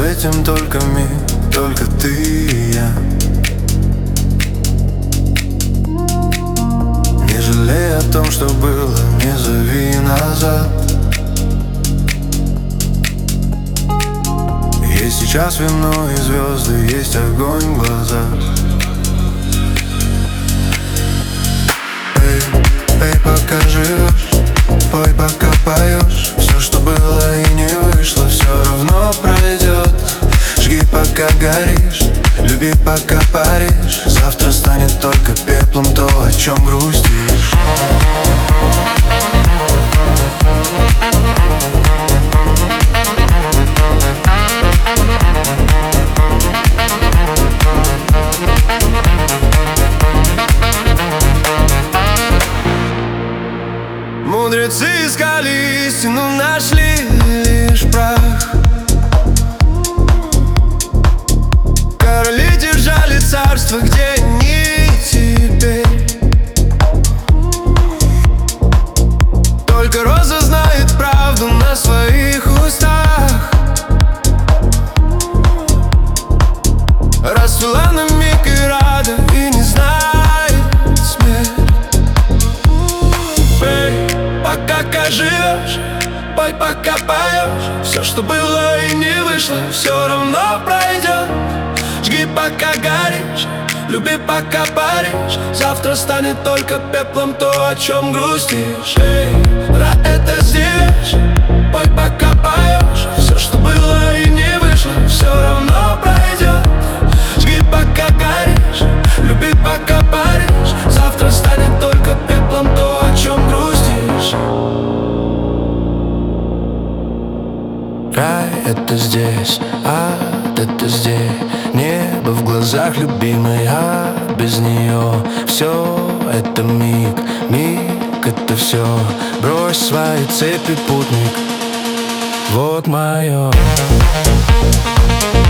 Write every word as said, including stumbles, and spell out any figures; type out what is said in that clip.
этим только миг, только ты и я. Не жалей о том, что было, не зови назад. Есть сейчас вино и звезды, есть огонь в глазах. Эй, эй, пока живешь, пой, пока поешь. Все, что было и не вышло, все равно пройдет. Жги, пока горишь, люби, пока паришь. Завтра станет только пеплом то, о чем грустишь. Мудрецы искали истину, нашли лишь прах. Короли держали царство, где они теперь? Только роза знает правду на своих устах. Расцвела на миг и рада, и не знает смерть. Эй, пока живешь, пой, пока поешь. Все, что было и не вышло, все равно пройдет. Жги, пока горишь, люби, пока паришь. Завтра станет только пеплом то, о чем грустишь. Эй, ра, это здесь. Пой, пока поешь. Все, что было и не вышло, все равно пройдет. Жги, пока горишь, люби, пока паришь. Завтра станет только пеплом то, о чем грустишь. Рай — это здесь, ад — это здесь. Небо в глазах любимой, а без нее все это миг, миг — это все. Брось свои цепи, путник, вот мое.